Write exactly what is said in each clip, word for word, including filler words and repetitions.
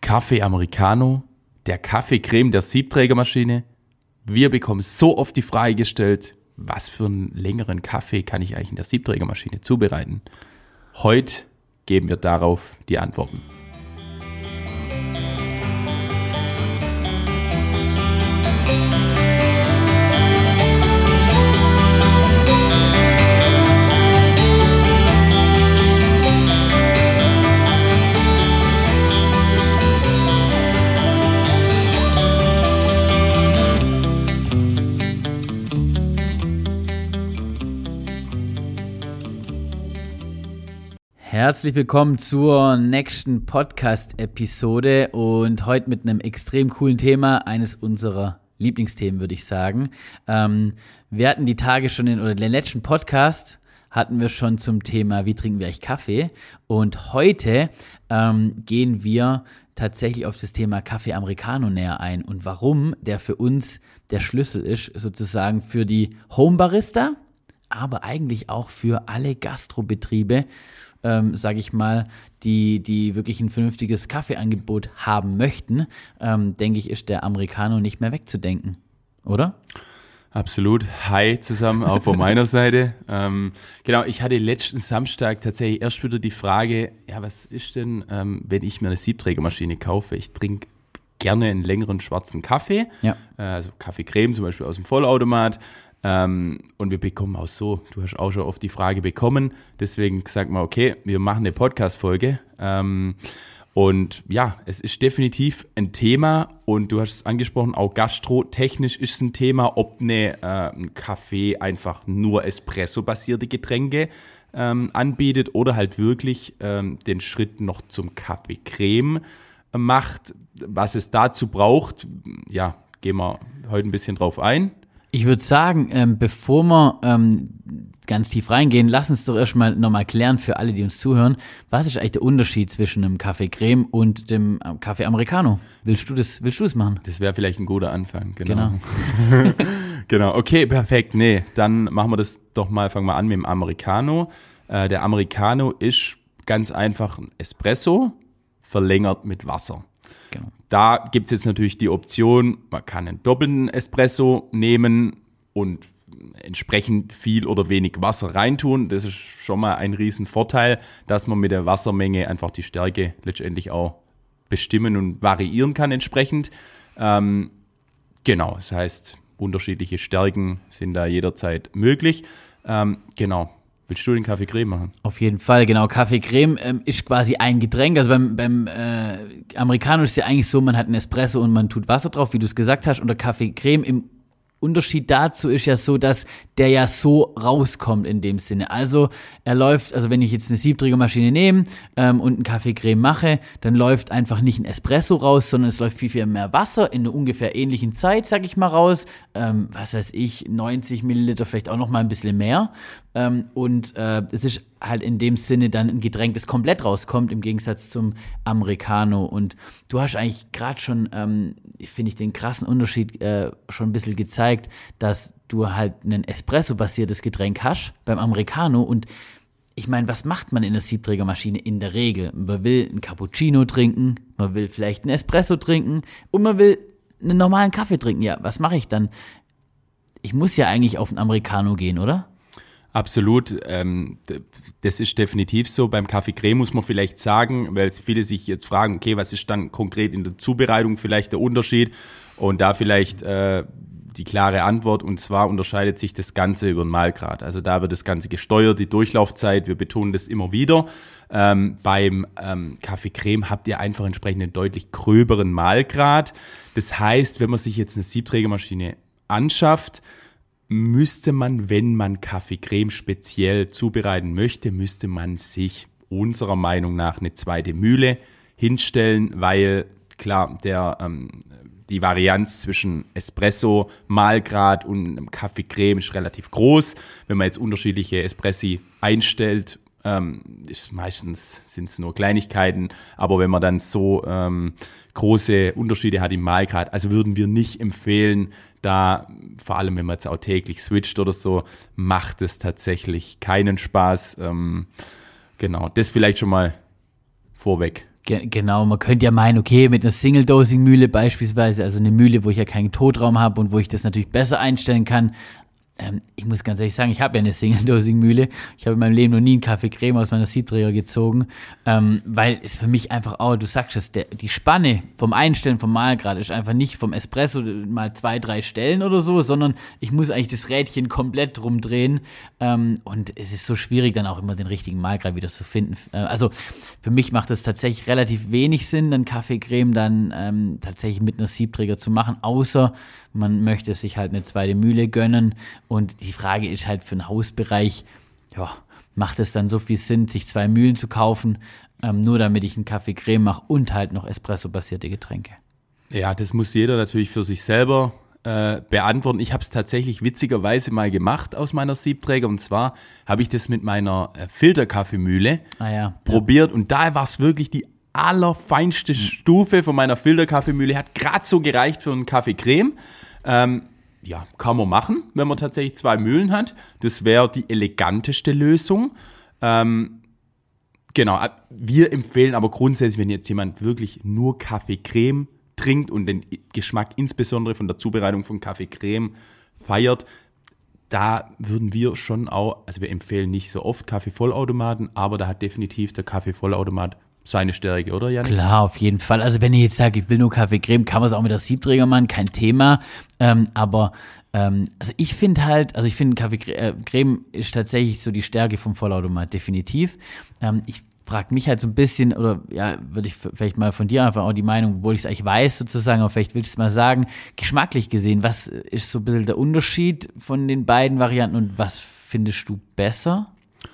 Kaffee Americano, der Kaffeecreme der Siebträgermaschine. Wir bekommen so oft die Frage gestellt, was für einen längeren Kaffee kann ich eigentlich in der Siebträgermaschine zubereiten? Heute geben wir darauf die Antworten. Herzlich willkommen zur nächsten Podcast-Episode und heute mit einem extrem coolen Thema, eines unserer Lieblingsthemen, würde ich sagen. Ähm, wir hatten die Tage schon in, oder den letzten Podcast hatten wir schon zum Thema, wie trinken wir eigentlich Kaffee, und heute ähm, gehen wir tatsächlich auf das Thema Kaffee Americano näher ein und warum der für uns der Schlüssel ist, sozusagen für die Home-Barista, aber eigentlich auch für alle Gastrobetriebe, Ähm, sage ich mal, die, die wirklich ein vernünftiges Kaffeeangebot haben möchten, ähm, denke ich, ist der Americano nicht mehr wegzudenken, oder? Absolut. Hi zusammen, auch von meiner Seite. Ähm, genau, ich hatte letzten Samstag tatsächlich erst wieder die Frage, ja, was ist denn, ähm, wenn ich mir eine Siebträgermaschine kaufe? Ich trinke gerne einen längeren schwarzen Kaffee, ja. äh, also Kaffeecreme zum Beispiel aus dem Vollautomat. Ähm, und wir bekommen auch so, du hast auch schon oft die Frage bekommen, deswegen gesagt mal, okay, wir machen eine Podcast-Folge. Ähm, und ja, es ist definitiv ein Thema und du hast es angesprochen, auch gastrotechnisch ist es ein Thema, ob eine, äh, ein Kaffee einfach nur Espresso-basierte Getränke ähm, anbietet oder halt wirklich ähm, den Schritt noch zum Kaffeecreme macht. Was es dazu braucht, ja, gehen wir heute ein bisschen drauf ein. Ich würde sagen, ähm, bevor wir ähm, ganz tief reingehen, lass uns doch erstmal nochmal klären für alle, die uns zuhören, was ist eigentlich der Unterschied zwischen einem Kaffee Creme und dem Kaffee Americano? Willst du das, willst du das machen? Das wäre vielleicht ein guter Anfang, genau. Genau. Genau, okay, perfekt. Nee, dann machen wir das doch mal, fangen wir an mit dem Americano. Äh, der Americano ist ganz einfach ein Espresso, verlängert mit Wasser. Genau. Da gibt es jetzt natürlich die Option, man kann einen doppelten Espresso nehmen und entsprechend viel oder wenig Wasser reintun. Das ist schon mal ein riesen Vorteil, dass man mit der Wassermenge einfach die Stärke letztendlich auch bestimmen und variieren kann entsprechend. Ähm, genau, das heißt, unterschiedliche Stärken sind da jederzeit möglich. Ähm, genau. Willst du den Kaffee Creme machen? Auf jeden Fall, genau. Kaffee Creme ähm, ist quasi ein Getränk. Also beim, beim äh, Americano ist es ja eigentlich so, man hat einen Espresso und man tut Wasser drauf, wie du es gesagt hast. Und der Kaffee Creme im Unterschied dazu ist ja so, dass der ja so rauskommt in dem Sinne. Also er läuft, also wenn ich jetzt eine Siebträgermaschine nehme ähm, und einen Kaffee Creme mache, dann läuft einfach nicht ein Espresso raus, sondern es läuft viel, viel mehr Wasser in einer ungefähr ähnlichen Zeit, sag ich mal, raus. Ähm, was weiß ich, neunzig Milliliter, vielleicht auch noch mal ein bisschen mehr. Ähm, und äh, es ist halt in dem Sinne dann ein Getränk, das komplett rauskommt, im Gegensatz zum Americano. Und du hast eigentlich gerade schon, ähm, finde ich, den krassen Unterschied äh, schon ein bisschen gezeigt, dass du halt ein Espresso-basiertes Getränk hast beim Americano. Und ich meine, was macht man in der Siebträgermaschine in der Regel? Man will einen Cappuccino trinken, man will vielleicht einen Espresso trinken und man will einen normalen Kaffee trinken. Ja, was mache ich dann? Ich muss ja eigentlich auf einen Americano gehen, oder? Absolut, ähm, das ist definitiv so. Beim Kaffee Creme muss man vielleicht sagen, weil viele sich jetzt fragen, okay, was ist dann konkret in der Zubereitung vielleicht der Unterschied? Und da vielleicht äh, die klare Antwort, und zwar unterscheidet sich das Ganze über den Mahlgrad. Also da wird das Ganze gesteuert, die Durchlaufzeit, wir betonen das immer wieder. Ähm, beim ähm, Kaffee Creme habt ihr einfach entsprechend einen deutlich gröberen Mahlgrad. Das heißt, wenn man sich jetzt eine Siebträgermaschine anschafft, müsste man, wenn man Kaffee Creme speziell zubereiten möchte, müsste man sich unserer Meinung nach eine zweite Mühle hinstellen, weil klar, der, ähm, die Varianz zwischen Espresso, Mahlgrad und einem Kaffee Creme ist relativ groß. Wenn man jetzt unterschiedliche Espressi einstellt, ähm, ist meistens sind es nur Kleinigkeiten, aber wenn man dann so ähm, große Unterschiede hat im Mahlgrad, also würden wir nicht empfehlen, da vor allem wenn man jetzt auch täglich switcht oder so, macht es tatsächlich keinen Spaß. Ähm, genau, das vielleicht schon mal vorweg. Ge- Genau, man könnte ja meinen, okay, mit einer Single-Dosing-Mühle beispielsweise, also eine Mühle, wo ich ja keinen Totraum habe und wo ich das natürlich besser einstellen kann. Ähm, ich muss ganz ehrlich sagen, ich habe ja eine Single-Dosing-Mühle. Ich habe in meinem Leben noch nie einen Kaffee-Creme aus meiner Siebträger gezogen, ähm, weil es für mich einfach auch, du sagst es, der, die Spanne vom Einstellen vom Mahlgrad ist einfach nicht vom Espresso mal zwei, drei Stellen oder so, sondern ich muss eigentlich das Rädchen komplett rumdrehen, ähm, und es ist so schwierig, dann auch immer den richtigen Mahlgrad wieder zu finden. Äh, also für mich macht es tatsächlich relativ wenig Sinn, einen Kaffee-Creme dann ähm, tatsächlich mit einer Siebträger zu machen, außer man möchte sich halt eine zweite Mühle gönnen. Und die Frage ist halt für den Hausbereich, ja, macht es dann so viel Sinn, sich zwei Mühlen zu kaufen, ähm, nur damit ich einen Kaffee-Creme mache und halt noch Espresso-basierte Getränke? Ja, das muss jeder natürlich für sich selber äh, beantworten. Ich habe es tatsächlich witzigerweise mal gemacht aus meiner Siebträger. Und zwar habe ich das mit meiner äh, Filterkaffeemühle Ah ja. probiert. Und da war es wirklich die allerfeinste Stufe von meiner Filterkaffeemühle. Hat gerade so gereicht für einen Kaffee-Creme. Ähm, ja, kann man machen, wenn man tatsächlich zwei Mühlen hat. Das wäre die eleganteste Lösung. Ähm, genau, wir empfehlen aber grundsätzlich, wenn jetzt jemand wirklich nur Kaffee-Creme trinkt und den Geschmack insbesondere von der Zubereitung von Kaffee-Creme feiert, da würden wir schon auch, also wir empfehlen nicht so oft Kaffee-Vollautomaten, aber da hat definitiv der Kaffee-Vollautomat seine Stärke, oder Janik? Klar, auf jeden Fall. Also wenn ihr jetzt sagt, ich will nur Kaffee-Creme, kann man es auch mit der Siebträger machen, kein Thema. Ähm, aber ähm, also ich finde halt, also ich finde Kaffee-Creme ist tatsächlich so die Stärke vom Vollautomat, definitiv. Ähm, ich frage mich halt so ein bisschen, oder ja, würde ich vielleicht mal von dir einfach auch die Meinung, obwohl ich es eigentlich weiß sozusagen, aber vielleicht willst du es mal sagen, geschmacklich gesehen, was ist so ein bisschen der Unterschied von den beiden Varianten und was findest du besser?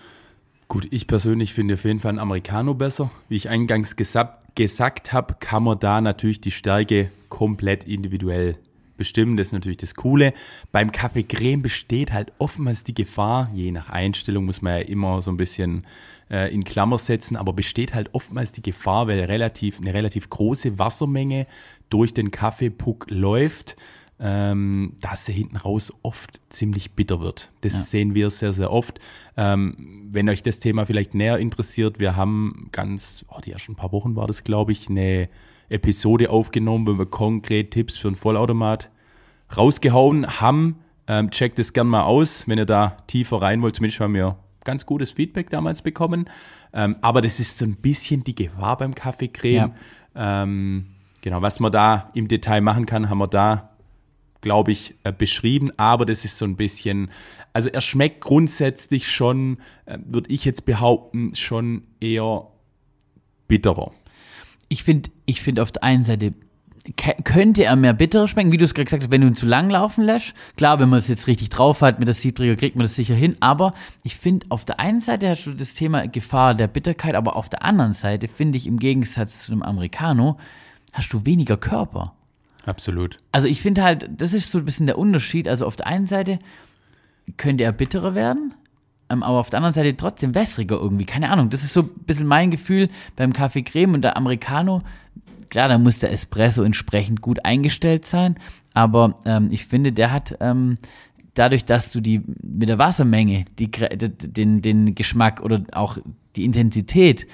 Gut, ich persönlich finde auf jeden Fall einen Americano besser. Wie ich eingangs gesagt, gesagt habe, kann man da natürlich die Stärke komplett individuell bestimmen. Das ist natürlich das Coole. Beim Kaffee Creme besteht halt oftmals die Gefahr, je nach Einstellung muss man ja immer so ein bisschen äh, in Klammer setzen, aber besteht halt oftmals die Gefahr, weil relativ, eine relativ große Wassermenge durch den Kaffeepuck läuft, Ähm, dass er hinten raus oft ziemlich bitter wird. Das ja. sehen wir sehr, sehr oft. Ähm, wenn euch das Thema vielleicht näher interessiert, wir haben ganz, oh, die ersten paar Wochen war das, glaube ich, eine Episode aufgenommen, wo wir konkret Tipps für einen Vollautomat rausgehauen haben. Ähm, checkt es gerne mal aus, wenn ihr da tiefer rein wollt. Zumindest haben wir ganz gutes Feedback damals bekommen. Ähm, aber das ist so ein bisschen die Gefahr beim Kaffee-Creme. Ja. Ähm, genau, was man da im Detail machen kann, haben wir da glaube ich, äh, beschrieben, aber das ist so ein bisschen, also er schmeckt grundsätzlich schon, äh, würde ich jetzt behaupten, schon eher bitterer. Ich finde, ich finde auf der einen Seite k- könnte er mehr bitterer schmecken, wie du es gerade gesagt hast, wenn du ihn zu lang laufen lässt. Klar, wenn man es jetzt richtig drauf hat mit der Siebträger, kriegt man das sicher hin, aber ich finde, auf der einen Seite hast du das Thema Gefahr der Bitterkeit, aber auf der anderen Seite finde ich, im Gegensatz zu einem Americano, hast du weniger Körper. Absolut. Also ich finde halt, das ist so ein bisschen der Unterschied. Also auf der einen Seite könnte er bitterer werden, ähm, aber auf der anderen Seite trotzdem wässriger irgendwie. Keine Ahnung, das ist so ein bisschen mein Gefühl beim Kaffee Creme und der Americano. Klar, da muss der Espresso entsprechend gut eingestellt sein, aber ähm, ich finde, der hat ähm, dadurch, dass du die mit der Wassermenge die, den, den Geschmack oder auch die Intensität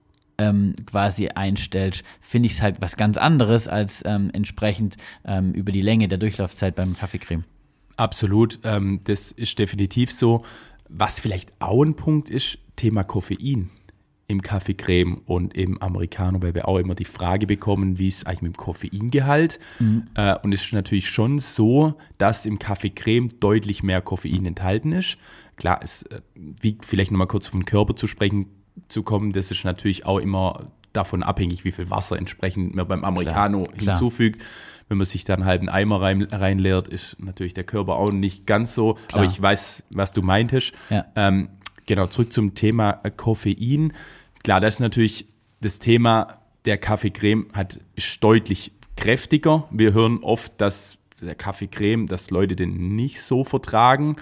Ähm, quasi einstellst, finde ich es halt was ganz anderes als ähm, entsprechend ähm, über die Länge der Durchlaufzeit beim Kaffeecreme. Absolut, ähm, das ist definitiv so. Was vielleicht auch ein Punkt ist, Thema Koffein im Kaffeecreme und im Americano, weil wir auch immer die Frage bekommen, wie ist es eigentlich mit dem Koffeingehalt? Mhm. Äh, und es ist natürlich schon so, dass im Kaffeecreme deutlich mehr Koffein enthalten ist. Klar, es, äh, wie vielleicht nochmal kurz vom Körper zu sprechen, zu kommen, das ist natürlich auch immer davon abhängig, wie viel Wasser entsprechend man beim Americano klar, klar. hinzufügt. Wenn man sich da einen halben Eimer rein, reinleert, ist natürlich der Körper auch nicht ganz so. Klar. Aber ich weiß, was du meintest. Ja. Ähm, genau, zurück zum Thema Koffein. Klar, das ist natürlich das Thema, der Kaffeecreme hat, ist deutlich kräftiger. Wir hören oft, dass der Kaffeecreme, dass Leute den nicht so vertragen.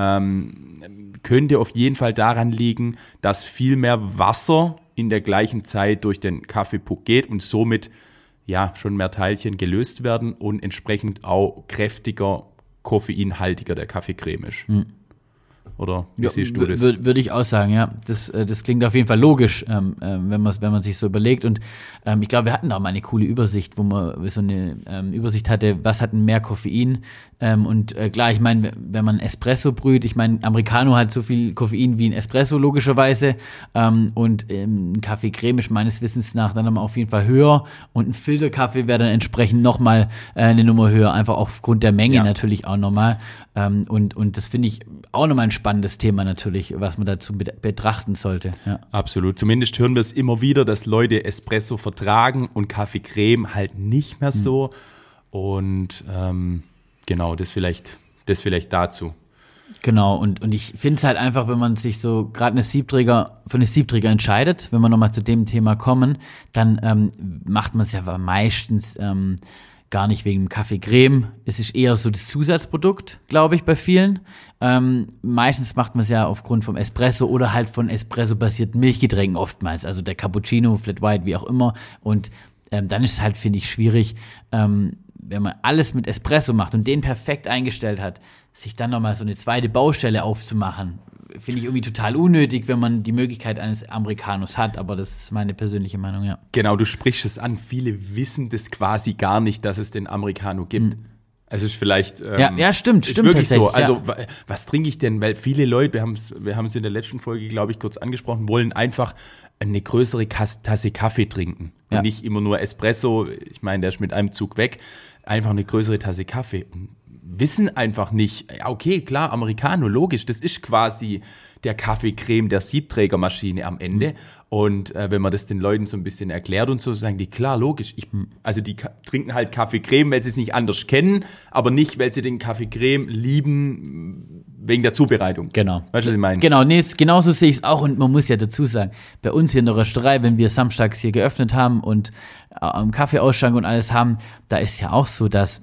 Ähm, könnte auf jeden Fall daran liegen, dass viel mehr Wasser in der gleichen Zeit durch den Kaffeepuck geht und somit ja schon mehr Teilchen gelöst werden und entsprechend auch kräftiger, koffeinhaltiger der Kaffeecreme ist. Oder wie Ja, siehst du das? Würde würd ich auch sagen, ja. Das, äh, das klingt auf jeden Fall logisch, ähm, äh, wenn, wenn man sich so überlegt. Und ähm, ich glaube, wir hatten da mal eine coole Übersicht, wo man so eine ähm, Übersicht hatte, was hat denn mehr Koffein? Ähm, und äh, klar, ich meine, wenn man Espresso brüht, ich meine, Americano hat so viel Koffein wie ein Espresso logischerweise. Ähm, und ähm, ein Kaffee Creme ist meines Wissens nach dann aber auf jeden Fall höher. Und ein Filterkaffee wäre dann entsprechend nochmal äh, eine Nummer höher, einfach aufgrund der Menge Ja. natürlich auch nochmal. Ähm, und, und das finde ich auch nochmal ein spannendes Thema natürlich, was man dazu betrachten sollte. Ja. Absolut. Zumindest hören wir es immer wieder, dass Leute Espresso vertragen und Kaffee Creme halt nicht mehr so. Mhm. Und ähm, genau, das vielleicht, das vielleicht dazu. Genau, und, und ich finde es halt einfach, wenn man sich so gerade eine Siebträger, für eine Siebträger entscheidet, wenn wir nochmal zu dem Thema kommen, dann ähm, macht man es ja meistens ähm, gar nicht wegen dem Kaffee Creme. Es ist eher so das Zusatzprodukt, glaube ich, bei vielen. Ähm, meistens macht man es ja aufgrund vom Espresso oder halt von Espresso-basierten Milchgetränken oftmals. Also der Cappuccino, Flat White, wie auch immer. Und ähm, dann ist es halt, finde ich, schwierig, ähm, wenn man alles mit Espresso macht und den perfekt eingestellt hat, sich dann nochmal so eine zweite Baustelle aufzumachen. Finde ich irgendwie total unnötig, wenn man die Möglichkeit eines Americanos hat, aber das ist meine persönliche Meinung, ja. Genau, du sprichst es an. Viele wissen das quasi gar nicht, dass es den Americano gibt. Mhm. Also ist vielleicht ähm, ja, ja, stimmt, ist stimmt wirklich so. Also ja. was trinke ich denn? Weil viele Leute, wir haben es wir haben es in der letzten Folge, glaube ich, kurz angesprochen, wollen einfach eine größere Tasse Kaffee trinken. Ja. Und nicht immer nur Espresso. Ich meine, der ist mit einem Zug weg. Einfach eine größere Tasse Kaffee. Und wissen einfach nicht, ja okay, klar, Americano, logisch, das ist quasi der Kaffeecreme der Siebträgermaschine am Ende. Mhm. Und äh, wenn man das den Leuten so ein bisschen erklärt und so, sagen die, klar, logisch, ich, also die ka- trinken halt Kaffeecreme, weil sie es nicht anders kennen, aber nicht, weil sie den Kaffeecreme lieben wegen der Zubereitung. Genau. Weißt du, was ich meine? Genau, nee, genauso sehe ich es auch und man muss ja dazu sagen, bei uns hier in der Rösterei, wenn wir samstags hier geöffnet haben und äh, am Kaffeeausschank und alles haben, da ist ja auch so, dass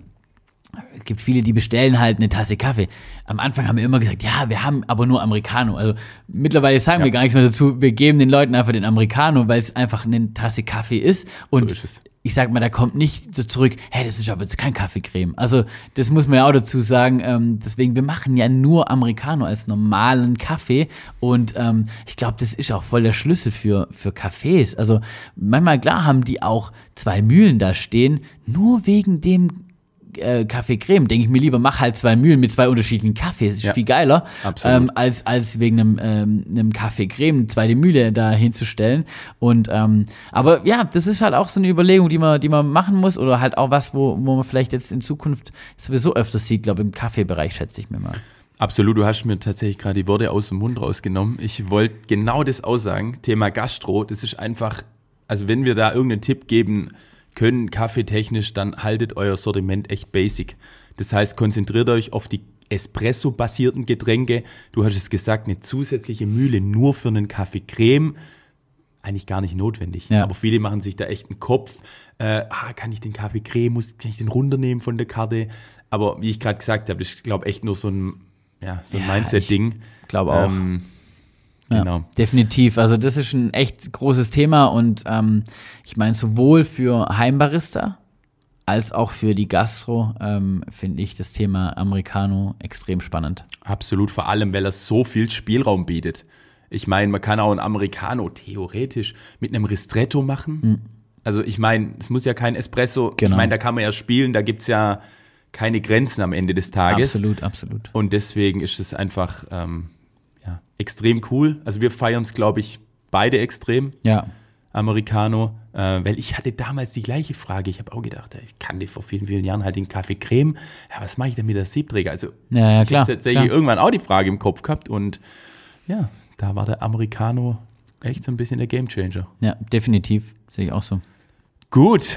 es gibt viele, die bestellen halt eine Tasse Kaffee. Am Anfang haben wir immer gesagt, ja, wir haben aber nur Americano. Also mittlerweile sagen ja. wir gar nichts mehr dazu. Wir geben den Leuten einfach den Americano, weil es einfach eine Tasse Kaffee ist. Und so ist es. Ich sag mal, da kommt nicht so zurück, hey, das ist aber jetzt kein Kaffeecreme. Also das muss man ja auch dazu sagen. Ähm, deswegen, wir machen ja nur Americano als normalen Kaffee. Und ähm, ich glaube, das ist auch voll der Schlüssel für, für Cafés. Also manchmal, klar, haben die auch zwei Mühlen da stehen, nur wegen dem Äh, Kaffee Creme, denke ich mir lieber, mach halt zwei Mühlen mit zwei unterschiedlichen Kaffees. Das ist ja, viel geiler, ähm, als, als wegen einem, ähm, einem Kaffee Creme eine zweite Mühle da hinzustellen. Und ähm, aber ja, das ist halt auch so eine Überlegung, die man, die man machen muss oder halt auch was, wo, wo man vielleicht jetzt in Zukunft sowieso öfters sieht, glaube ich, im Kaffeebereich, schätze ich mir mal. Absolut, du hast mir tatsächlich gerade die Worte aus dem Mund rausgenommen. Ich wollte genau das aussagen. Thema Gastro, das ist einfach, also wenn wir da irgendeinen Tipp geben können, kaffeetechnisch, dann haltet euer Sortiment echt basic. Das heißt, konzentriert euch auf die Espresso-basierten Getränke. Du hast es gesagt, eine zusätzliche Mühle nur für einen Kaffee Creme, eigentlich gar nicht notwendig. Ja. Aber viele machen sich da echt einen Kopf. Äh, ah, kann ich den Kaffee Creme, muss, kann ich den runternehmen von der Karte? Aber wie ich gerade gesagt habe, das ist, glaube ich, echt nur so ein, ja, so ein ja, Mindset-Ding. Ich glaube auch. Ähm, Genau. Ja, definitiv. Also das ist ein echt großes Thema und ähm, ich meine, sowohl für Heimbarista als auch für die Gastro ähm, finde ich das Thema Americano extrem spannend. Absolut, vor allem, weil er so viel Spielraum bietet. Ich meine, man kann auch ein Americano theoretisch mit einem Ristretto machen. Mhm. Also ich meine, es muss ja kein Espresso, genau. Ich meine, da kann man ja spielen, da gibt es ja keine Grenzen am Ende des Tages. Absolut, absolut. Und deswegen ist es einfach ähm, ja, extrem cool. Also wir feiern es, glaube ich, beide extrem. Ja. Americano. Äh, weil ich hatte damals die gleiche Frage. Ich habe auch gedacht, ich kannte vor vielen, vielen Jahren halt den Kaffee Creme. Ja, was mache ich denn mit der Siebträger? Also ja, ja, ich klar, habe tatsächlich klar. irgendwann auch die Frage im Kopf gehabt. Und ja, da war der Americano echt so ein bisschen der Gamechanger. Ja, definitiv. Sehe ich auch so. Gut.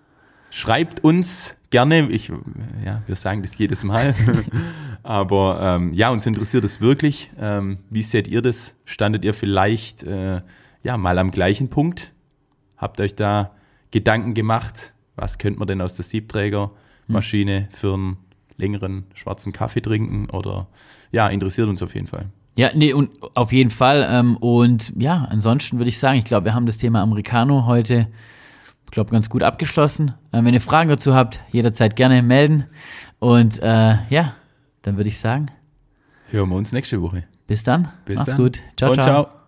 Schreibt uns gerne, ich, ja, wir sagen das jedes Mal, aber ähm, ja, uns interessiert es wirklich. Ähm, wie seht ihr das? Standet ihr vielleicht äh, ja, mal am gleichen Punkt? Habt euch da Gedanken gemacht? Was könnte man denn aus der Siebträgermaschine für einen längeren schwarzen Kaffee trinken? Oder ja, interessiert uns auf jeden Fall. Ja, nee, und auf jeden Fall. Ähm, und ja, ansonsten würde ich sagen, ich glaube, wir haben das Thema Americano heute, ich glaube, ganz gut abgeschlossen. Ähm, wenn ihr Fragen dazu habt, jederzeit gerne melden. Und äh, ja, dann würde ich sagen, hören wir uns nächste Woche. Bis dann. Bis Macht's dann. gut. Ciao, Und ciao. ciao.